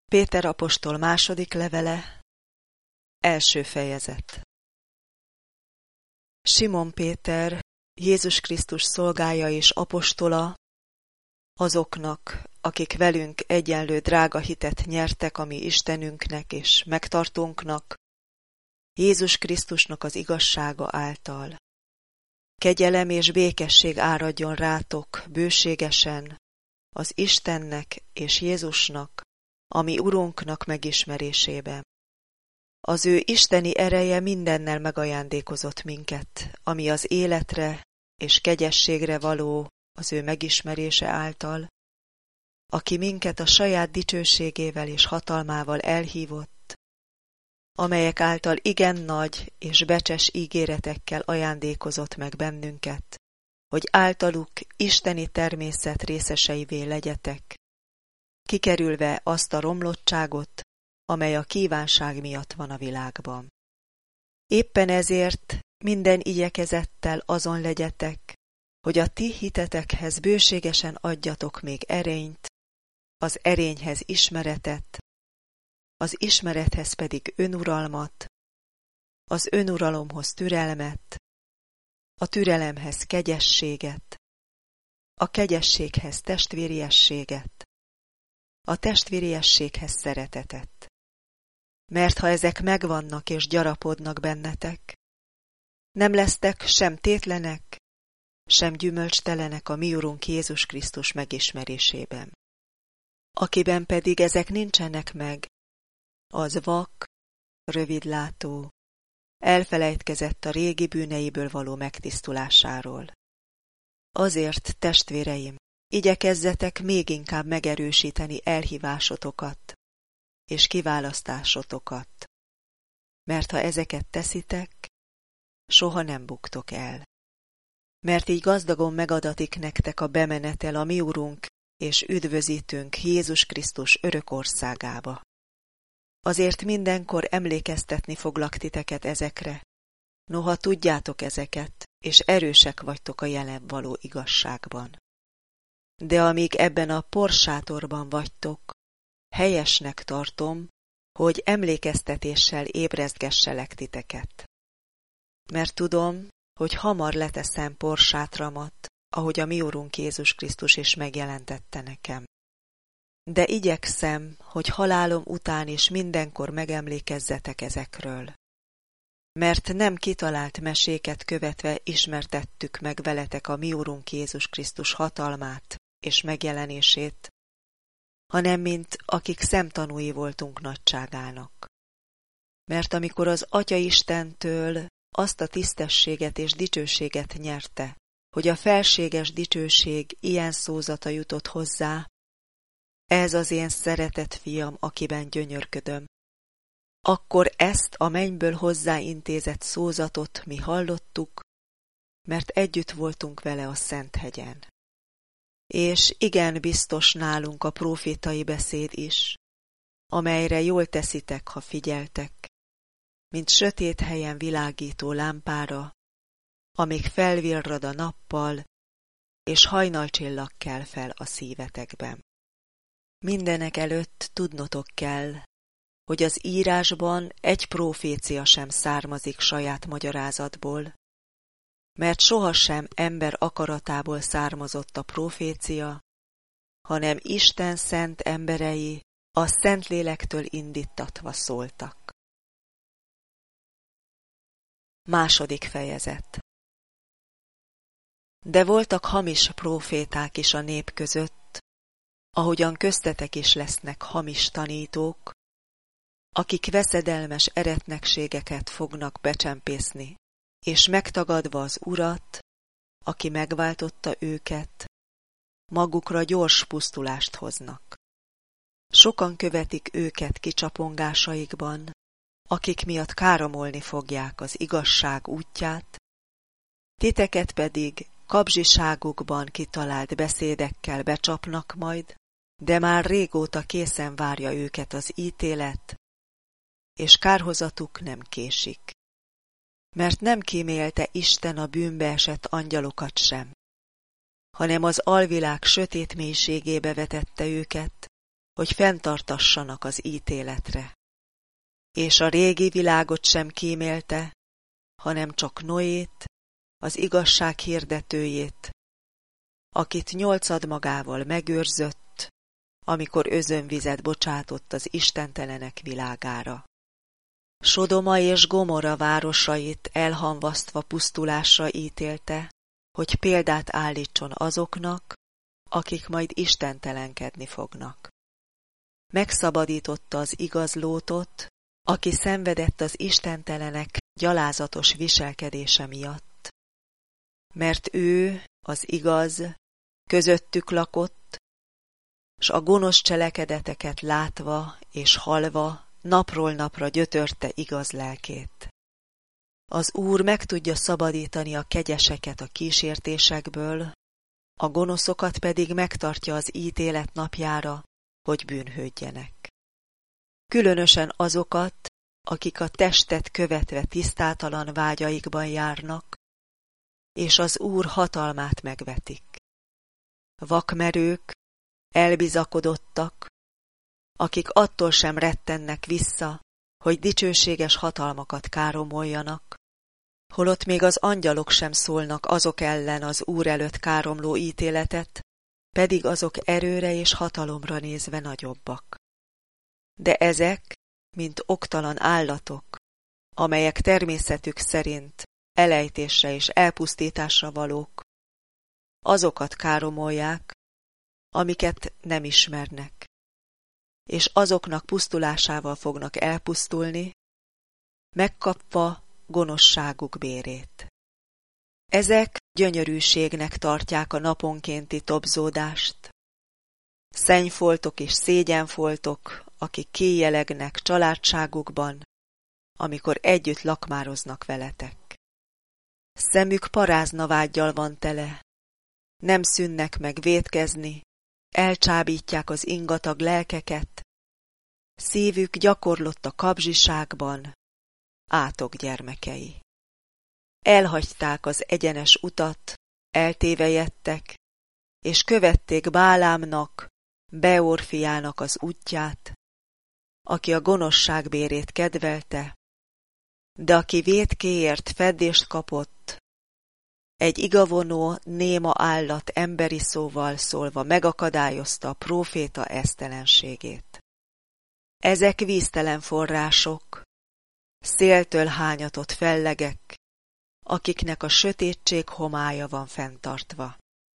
Péter apostol második levele, első fejezet. Simon Péter, Jézus Krisztus szolgája és apostola, azoknak, akik velünk egyenlő drága hitet nyertek a mi Istenünknek és megtartónknak, Jézus Krisztusnak az igazsága által. Kegyelem és békesség áradjon rátok bőségesen az Istennek és Jézusnak, a mi Urunknak megismerésében. Az ő isteni ereje mindennel megajándékozott minket, ami az életre és kegyességre való az ő megismerése által, aki minket a saját dicsőségével és hatalmával elhívott, amelyek által igen nagy és becses ígéretekkel ajándékozott meg bennünket, hogy általuk isteni természet részeseivé legyetek, kikerülve azt a romlottságot, amely a kívánság miatt van a világban. Éppen ezért minden igyekezettel azon legyetek, hogy a ti hitetekhez bőségesen adjatok még erényt, az erényhez ismeretet, az ismerethez pedig önuralmat, az önuralomhoz türelmet, a türelemhez kegyességet, a kegyességhez testvériességet, a testvériességhez szeretetet. Mert ha ezek megvannak és gyarapodnak bennetek, nem lesztek sem tétlenek, sem gyümölcstelenek a mi Urunk Jézus Krisztus megismerésében. Akiben pedig ezek nincsenek meg, az vak, rövidlátó, elfelejtkezett a régi bűneiből való megtisztulásáról. Azért, testvéreim, igyekezzetek még inkább megerősíteni elhívásotokat és kiválasztásotokat, mert ha ezeket teszitek, soha nem buktok el. Mert így gazdagon megadatik nektek a bemenetel a mi Urunk és üdvözítőnk Jézus Krisztus örök országába. Azért mindenkor emlékeztetni foglak titeket ezekre, noha tudjátok ezeket, és erősek vagytok a jelen való igazságban. De amíg ebben a porsátorban vagytok, helyesnek tartom, hogy emlékeztetéssel ébrezgesselek titeket. Mert tudom, hogy hamar leteszem porsátramat, ahogy a mi Urunk Jézus Krisztus is megjelentette nekem. De igyekszem, hogy halálom után is mindenkor megemlékezzetek ezekről. Mert nem kitalált meséket követve ismertettük meg veletek a mi Urunk Jézus Krisztus hatalmát és megjelenését, hanem mint akik szemtanúi voltunk nagyságának. Mert amikor az Atya Istentől azt a tisztességet és dicsőséget nyerte, hogy a felséges dicsőség ilyen szózata jutott hozzá, ez az én szeretett fiam, akiben gyönyörködöm. Akkor ezt a mennyből hozzáintézett szózatot mi hallottuk, mert együtt voltunk vele a Szenthegyen. És igen biztos nálunk a prófétai beszéd is, amelyre jól teszitek, ha figyeltek, mint sötét helyen világító lámpára, amíg felvirrad a nappal, és hajnalcsillag kel fel a szívetekben. Mindenek előtt tudnotok kell, hogy az írásban egy prófécia sem származik saját magyarázatból, mert sohasem ember akaratából származott a prófécia, hanem Isten szent emberei a Szentlélektől indíttatva szóltak. Második fejezet. De voltak hamis próféták is a nép között, ahogyan köztetek is lesznek hamis tanítók, akik veszedelmes eretnekségeket fognak becsempészni, és megtagadva az Urat, aki megváltotta őket, magukra gyors pusztulást hoznak. Sokan követik őket kicsapongásaikban, akik miatt káromolni fogják az igazság útját, titeket pedig kabzsiságukban kitalált beszédekkel becsapnak majd, de már régóta készen várja őket az ítélet, és kárhozatuk nem késik. Mert nem kímélte Isten a bűnbe esett angyalokat sem, hanem az alvilág sötét mélységébe vetette őket, hogy fenntartassanak az ítéletre. És a régi világot sem kímélte, hanem csak Noét, az igazság hirdetőjét, akit 8 magával megőrzött, amikor özönvizet bocsátott az istentelenek világára. Sodoma és Gomorra városait elhamvasztva pusztulásra ítélte, hogy példát állítson azoknak, akik majd istentelenkedni fognak. Megszabadította az igaz Lótot, aki szenvedett az istentelenek gyalázatos viselkedése miatt. Mert ő, az igaz, közöttük lakott, s a gonosz cselekedeteket látva és hallva napról napra gyötörte igaz lelkét. Az Úr meg tudja szabadítani a kegyeseket a kísértésekből, a gonoszokat pedig megtartja az ítélet napjára, hogy bűnhődjenek. Különösen azokat, akik a testet követve tisztátalan vágyaikban járnak, és az Úr hatalmát megvetik. Vakmerők, elbizakodottak, akik attól sem rettennek vissza, hogy dicsőséges hatalmakat káromoljanak, holott még az angyalok sem szólnak azok ellen az Úr előtt káromló ítéletet, pedig azok erőre és hatalomra nézve nagyobbak. De ezek, mint oktalan állatok, amelyek természetük szerint elejtésre és elpusztításra valók, azokat káromolják, amiket nem ismernek, és azoknak pusztulásával fognak elpusztulni, megkapva gonoszságuk bérét. Ezek gyönyörűségnek tartják a naponkénti tobzódást. Szennyfoltok és szégyenfoltok, akik kéjelegnek családságukban, amikor együtt lakmároznak veletek. Szemük paráznavággyal van tele, nem szűnnek meg vétkezni, elcsábítják az ingatag lelkeket, szívük gyakorlott a kabzsiságban, átok gyermekei. Elhagyták az egyenes utat, eltévejedtek, és követték Bálámnak, Beor fiának az útját, aki a gonoszság bérét kedvelte, de aki vétkéért feddést kapott, egy igavonó, néma állat emberi szóval szólva megakadályozta a próféta esztelenségét. Ezek víztelen források, széltől hányatott fellegek, akiknek a sötétség homálya van fenntartva.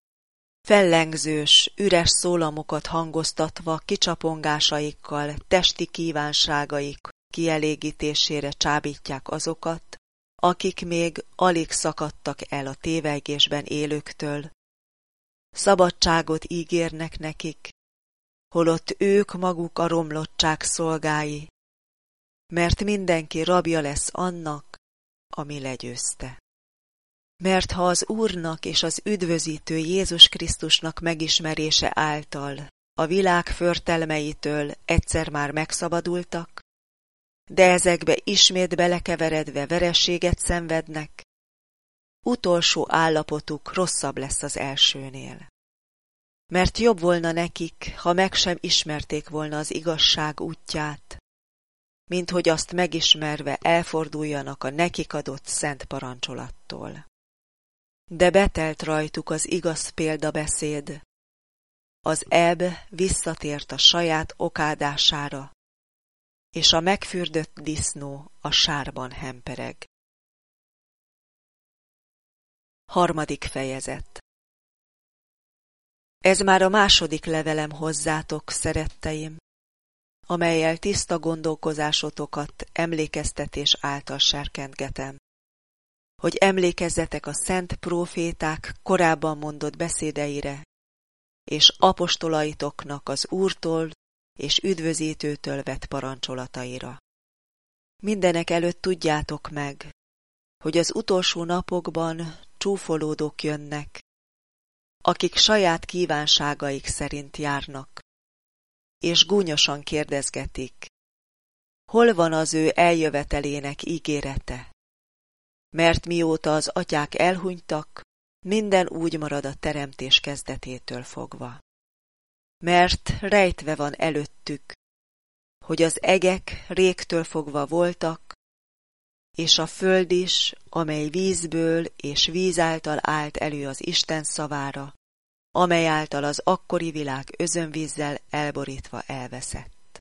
Fellengzős, üres szólamokat hangoztatva kicsapongásaikkal testi kívánságaik kielégítésére csábítják azokat, akik még alig szakadtak el a tévegésben élőktől. Szabadságot ígérnek nekik, holott ők maguk a romlottság szolgái, mert mindenki rabja lesz annak, ami legyőzte. Mert ha az Úrnak és az üdvözítő Jézus Krisztusnak megismerése által a világ förtelmeitől egyszer már megszabadultak, de ezekbe ismét belekeveredve vereséget szenvednek, utolsó állapotuk rosszabb lesz az elsőnél. Mert jobb volna nekik, ha meg sem ismerték volna az igazság útját, mint hogy azt megismerve elforduljanak a nekik adott szent parancsolattól. De betelt rajtuk az igaz példabeszéd, az ebb visszatért a saját okádására, és a megfürdött disznó a sárban hempereg. 3. fejezet. Ez már a 2. levelem hozzátok, szeretteim, amellyel tiszta gondolkozásotokat emlékeztetés által serkentgetem, hogy emlékezzetek a szent próféták korábban mondott beszédeire, és apostolaitoknak az Úrtól és üdvözítőtől vett parancsolataira. Mindenek előtt tudjátok meg, hogy az utolsó napokban csúfolódók jönnek, akik saját kívánságaik szerint járnak, és gúnyosan kérdezgetik, hol van az ő eljövetelének ígérete? Mert mióta az atyák elhunytak, minden úgy marad a teremtés kezdetétől fogva. mert rejtve van előttük, hogy az egek régtől fogva voltak, és a föld is, amely vízből és víz által állt elő az Isten szavára, amely által az akkori világ özönvízzel elborítva elveszett.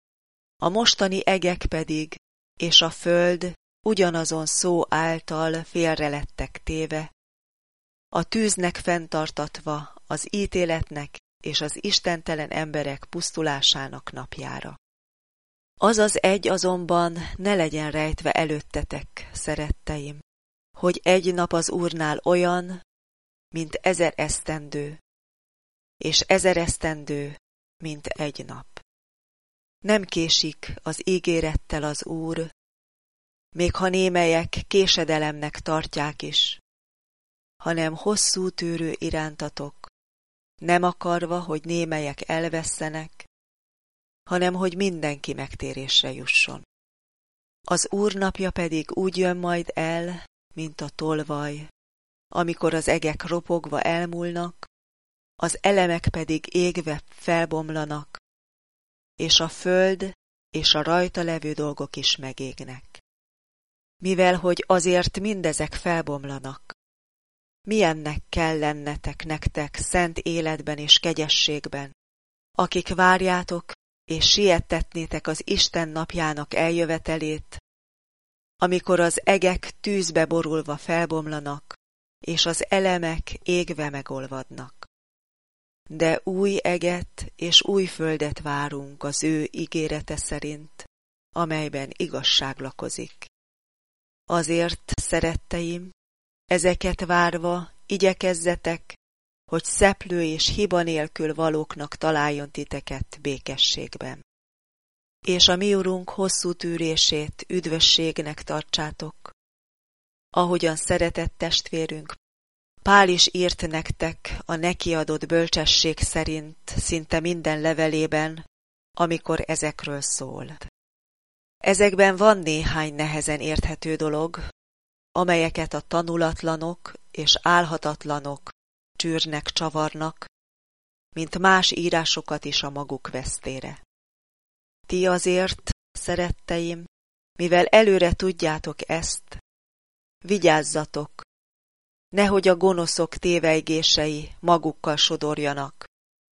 A mostani egek pedig, és a föld ugyanazon szó által félre lettek téve, a tűznek fenntartatva az ítéletnek és az istentelen emberek pusztulásának napjára. Az az egy azonban ne legyen rejtve előttetek, szeretteim, hogy egy nap az Úrnál olyan, mint 1000 esztendő, és 1000 esztendő, mint egy nap. Nem késik az ígérettel az Úr, még ha némelyek késedelemnek tartják is, hanem hosszú tűrő irántatok, nem akarva, hogy némelyek elvesszenek, hanem hogy mindenki megtérésre jusson. Az Úr napja pedig úgy jön majd el, mint a tolvaj, amikor az egek ropogva elmúlnak, az elemek pedig égve felbomlanak, és a föld és a rajta levő dolgok is megégnek. Mivel hogy azért mindezek felbomlanak, milyennek kell lennetek nektek szent életben és kegyességben, akik várjátok és siettetnétek az Isten napjának eljövetelét, amikor az egek tűzbe borulva felbomlanak, és az elemek égve megolvadnak. De új eget és új földet várunk az ő ígérete szerint, amelyben igazság lakozik. Azért, szeretteim, ezeket várva igyekezzetek, hogy szeplő és hiba nélkül valóknak találjon titeket békességben. És a mi Urunk hosszú tűrését üdvösségnek tartsátok, ahogyan szeretett testvérünk Pál is írt nektek a neki adott bölcsesség szerint szinte minden levelében, amikor ezekről szólt. Ezekben van néhány nehezen érthető dolog, amelyeket a tanulatlanok és álhatatlanok csűrnek, csavarnak, mint más írásokat is a maguk vesztére. Ti azért, szeretteim, mivel előre tudjátok ezt, vigyázzatok, nehogy a gonoszok tévejgései magukkal sodorjanak,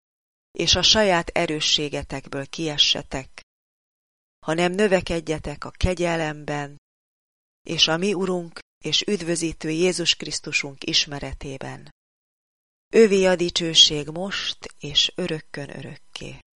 és a saját erősségetekből kiessetek, hanem növekedjetek a kegyelemben, és a mi Urunk és üdvözítő Jézus Krisztusunk ismeretében. Övé a dicsőség most és örökkön örökké.